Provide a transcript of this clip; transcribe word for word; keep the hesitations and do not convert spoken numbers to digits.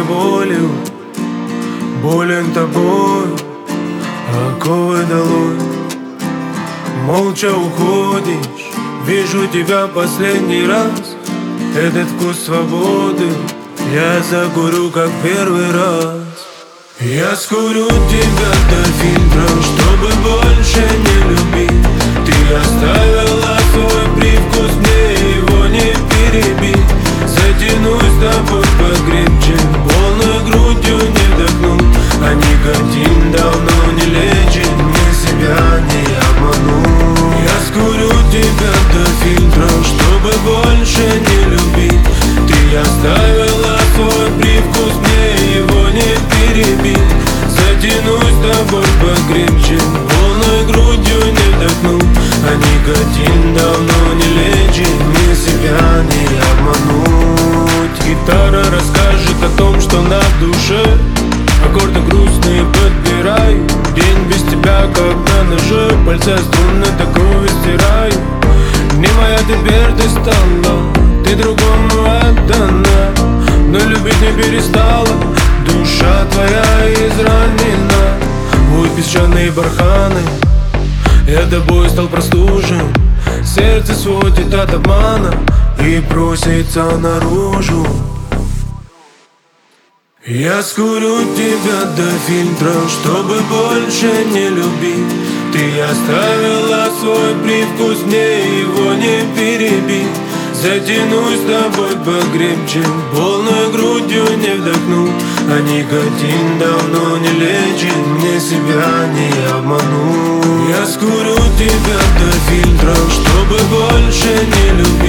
своей болью, болен тобой, оковы долой. Молча уходишь, вижу тебя последний раз. Этот вкус свободы я закурю, как первый раз. Я скурю тебя до фильтра, чтобы больше не любить. Ты оставила свой привкус, мне его не перебить. Затянусь с тобой покрепче, полной грудью не вдохну. А никотин давно не лечит, мне себя не обману. Я скурю тебя до фильтра, чтобы больше не любить. Ты оставила свой привкус, мне его не перебить. Затянусь с тобой покрепче, полной грудью не вдохну. А никотин давно не лечит, мне себя не обмануть. Гитара расскажет о том, что на душе. Аккорды грустные подбираю. День без тебя как на ноже. Пальцы струны такое стираю. Не моя теперь ты стала, ты другому отдана, но любить не перестала. Душа твоя изранена. Ой, песчаные барханы, я тобой стал простужен. Сердце сводит от обмана и просится наружу. Я скурю тебя до фильтра, чтобы больше не любить. Ты оставила свой привкус, мне его не перебить. Затянусь с тобой покрепче, полной грудью не вдохну. А никотин давно не лечит, мне себя не обману. Я скурю тебя до фильтра, чтобы больше не любить.